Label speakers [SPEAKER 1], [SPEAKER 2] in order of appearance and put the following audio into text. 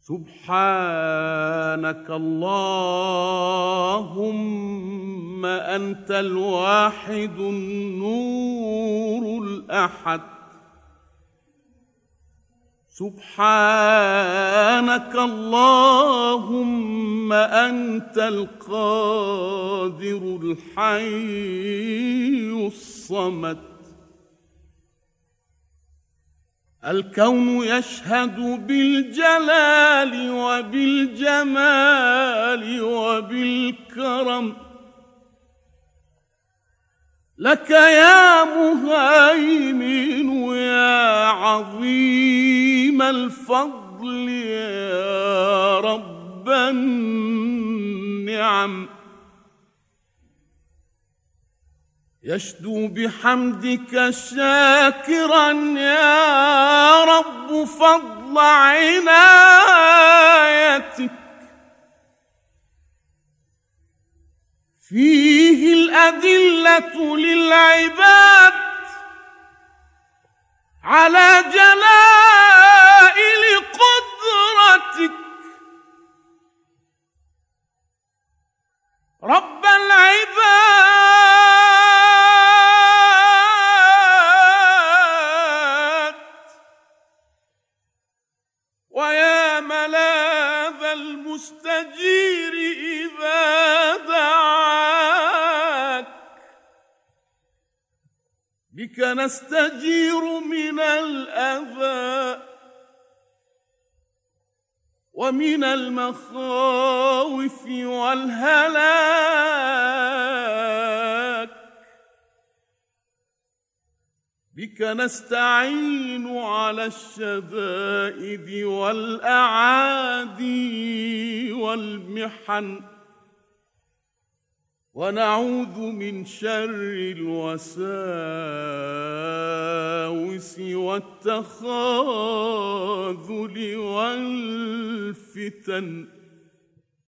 [SPEAKER 1] سبحانك اللهم أنت الواحد النور الأحد. سبحانك اللهم أنت القادر الحي الصمد. الكون يشهد بالجلال وبالجمال وبالكرم لك يا مهيمن يا عظيم الفضل يا رب النعم. يشدو بحمدك شاكرا يا رب فضل عنايتك. فيه الأدلة للعباد على جلائل قدرتك. رب العباد ويا ملاذ المستجير إذا دعاك. بك نستجير من الأذى ومن المخاوف والهلاك. بك نستعين على الشدائد والأعادي والمحن ونعوذ من شر الوساوس والتخاذل والفتن.